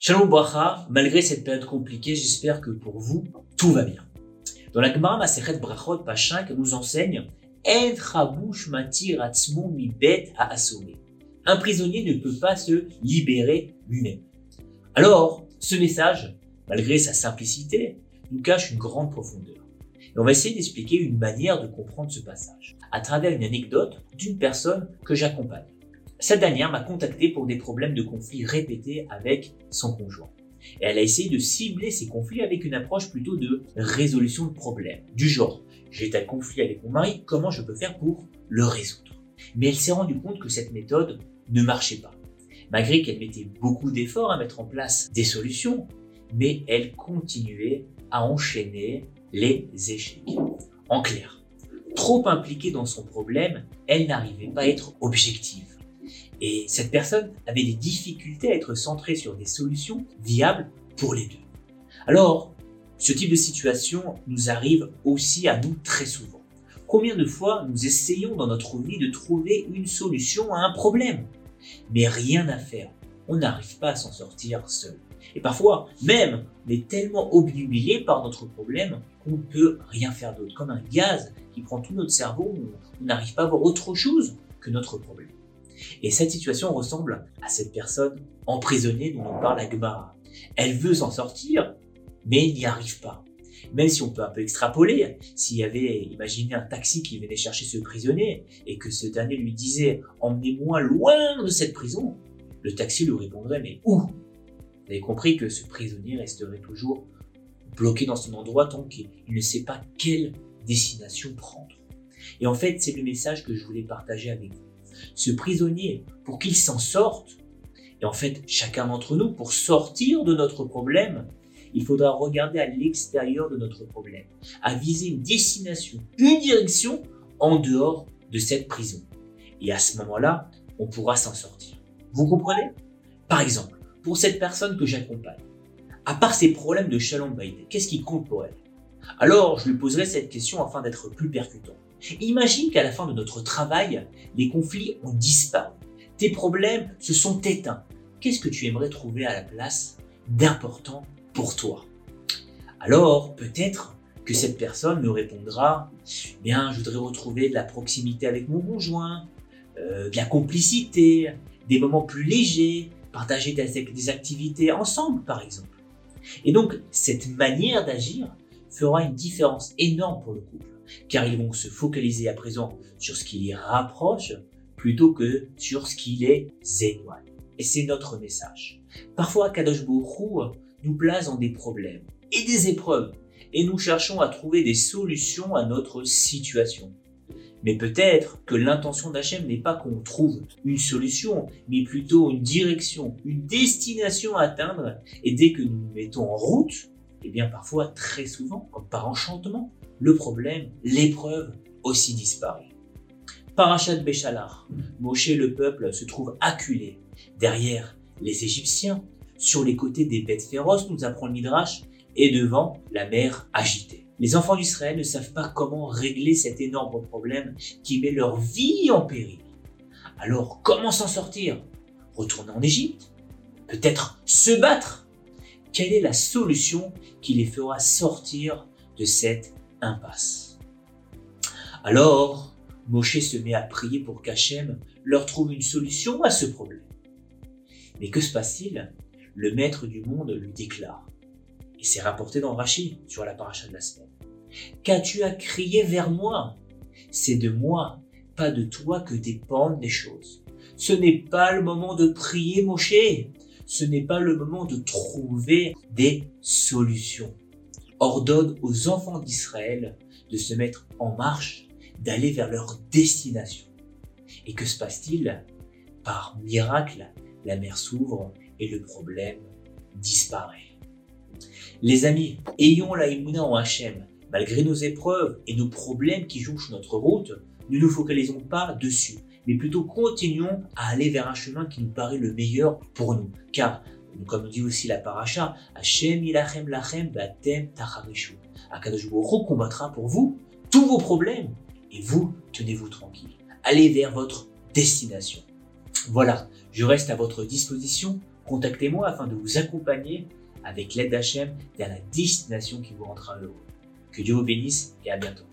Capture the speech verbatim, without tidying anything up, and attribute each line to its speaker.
Speaker 1: Shalom Bracha, malgré cette période compliquée, j'espère que pour vous, tout va bien. Dans la Gemara Masechet Brachot, page cinq, nous enseigne En chabouch matir atzmo mi bet ha'asomé. Un prisonnier ne peut pas se libérer lui-même. Alors, ce message, malgré sa simplicité, nous cache une grande profondeur. Et on va essayer d'expliquer une manière de comprendre ce passage, à travers une anecdote d'une personne que j'accompagne. Cette dernière m'a contacté pour des problèmes de conflits répétés avec son conjoint. Et elle a essayé de cibler ces conflits avec une approche plutôt de résolution de problèmes. Du genre, j'ai un conflit avec mon mari, comment je peux faire pour le résoudre? Mais elle s'est rendue compte que cette méthode ne marchait pas. Malgré qu'elle mettait beaucoup d'efforts à mettre en place des solutions, mais elle continuait à enchaîner les échecs. En clair, trop impliquée dans son problème, elle n'arrivait pas à être objective. Et cette personne avait des difficultés à être centrée sur des solutions viables pour les deux. Alors, ce type de situation nous arrive aussi à nous très souvent. Combien de fois nous essayons dans notre vie de trouver une solution à un problème, mais rien à faire, on n'arrive pas à s'en sortir seul. Et parfois, même, on est tellement obnubilé par notre problème qu'on ne peut rien faire d'autre, comme un gaz qui prend tout notre cerveau, on n'arrive pas à voir autre chose que notre problème. Et cette situation ressemble à cette personne emprisonnée dont on parle à Gemara. Elle veut s'en sortir, mais elle n'y arrive pas. Même si on peut un peu extrapoler, s'il y avait, imaginez un taxi qui venait chercher ce prisonnier et que ce dernier lui disait « Emmenez-moi loin de cette prison », le taxi lui répondrait « Mais où ?» Vous avez compris que ce prisonnier resterait toujours bloqué dans son endroit tant qu'il ne sait pas quelle destination prendre. Et en fait, c'est le message que je voulais partager avec vous. Ce prisonnier, pour qu'il s'en sorte, et en fait chacun d'entre nous, pour sortir de notre problème, il faudra regarder à l'extérieur de notre problème, à viser une destination, une direction en dehors de cette prison. Et à ce moment-là, on pourra s'en sortir. Vous comprenez? Par exemple, pour cette personne que j'accompagne, à part ses problèmes de shalom bayit, qu'est-ce qui compte pour elle? Alors, je lui poserai cette question afin d'être plus percutant. Imagine qu'à la fin de notre travail, les conflits ont disparu. Tes problèmes se sont éteints. Qu'est-ce que tu aimerais trouver à la place d'important pour toi? Alors, peut-être que cette personne me répondra « Bien, je voudrais retrouver de la proximité avec mon conjoint, euh, de la complicité, des moments plus légers, partager des, des activités ensemble, par exemple. » Et donc, cette manière d'agir fera une différence énorme pour le couple, car ils vont se focaliser à présent sur ce qui les rapproche plutôt que sur ce qui les éloigne. Et c'est notre message. Parfois, Kadosh Baruch Hu nous place dans des problèmes et des épreuves, et nous cherchons à trouver des solutions à notre situation. Mais peut-être que l'intention d'Hachem n'est pas qu'on trouve une solution, mais plutôt une direction, une destination à atteindre, et dès que nous nous mettons en route, et bien parfois, très souvent, comme par enchantement, le problème, l'épreuve aussi disparaît. Parashat Béchalach, Moshe le peuple se trouve acculé derrière les Égyptiens, sur les côtés des bêtes féroces, nous apprend le Midrash, et devant la mer agitée. Les enfants d'Israël ne savent pas comment régler cet énorme problème qui met leur vie en péril. Alors, comment s'en sortir? Retourner en Égypte? Peut-être se battre? Quelle est la solution qui les fera sortir de cette impasse? Alors, Moshe se met à prier pour qu'Hachem leur trouve une solution à ce problème. Mais que se passe-t-il? Le maître du monde lui déclare, et c'est rapporté dans Rashi sur la paracha de la semaine. Qu'as-tu à crier vers moi? C'est de moi, pas de toi que dépendent les choses. Ce n'est pas le moment de prier Moshe. Ce n'est pas le moment de trouver des solutions. Ordonne aux enfants d'Israël de se mettre en marche, d'aller vers leur destination. Et que se passe-t-il? Par miracle, la mer s'ouvre et le problème disparaît. Les amis, ayons la émouna en Hachem. Malgré nos épreuves et nos problèmes qui jonchent notre route, ne nous focalisons pas dessus, mais plutôt continuons à aller vers un chemin qui nous paraît le meilleur pour nous. Car, comme dit aussi la paracha, Hachem yilachem lachem v'atem tacharishu. Akadosh Baruch Hu combattra pour vous tous vos problèmes et vous, tenez-vous tranquille. Allez vers votre destination. Voilà, je reste à votre disposition Contactez-moi afin de vous accompagner avec l'aide d'Hachem vers la destination qui vous rendra heureux. Que Dieu vous bénisse et à bientôt.